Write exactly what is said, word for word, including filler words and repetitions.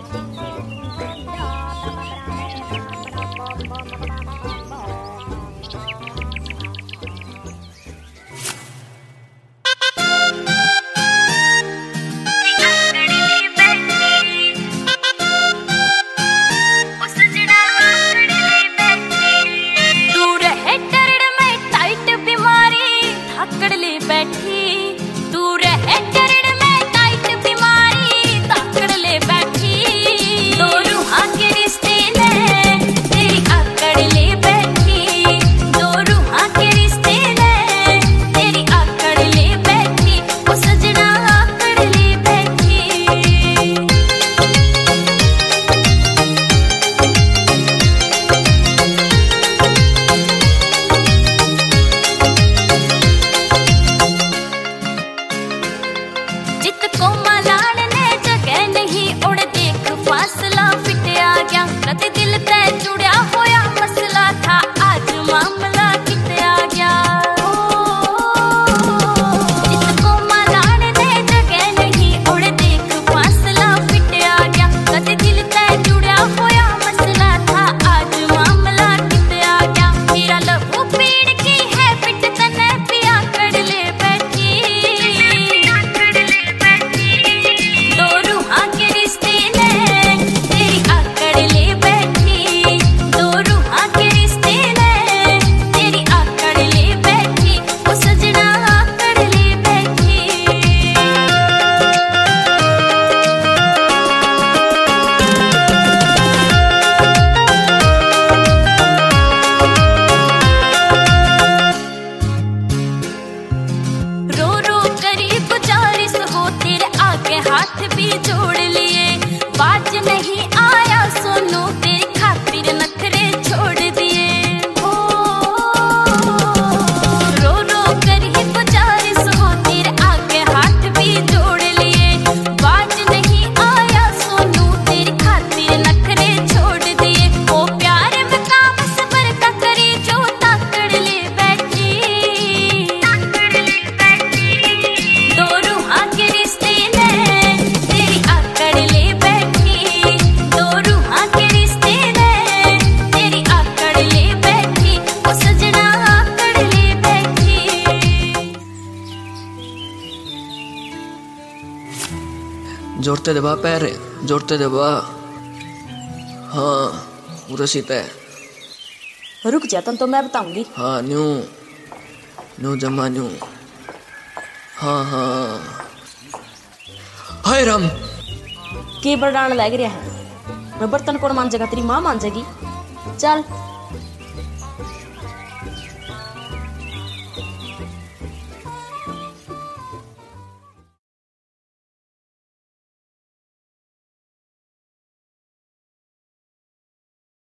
जोड़ते दबा पैर, जोड़ते दबा। हाँ पूरा सीता है। रुक जा तन तो मैं बताऊंगी। हाँ न्यू न्यू जमा न्यू। हाँ हाँ हाय राम के बड़ान लग रहा है। मैं बर्तन कौन मान जाएगा, तेरी माँ मान जाएगी। चल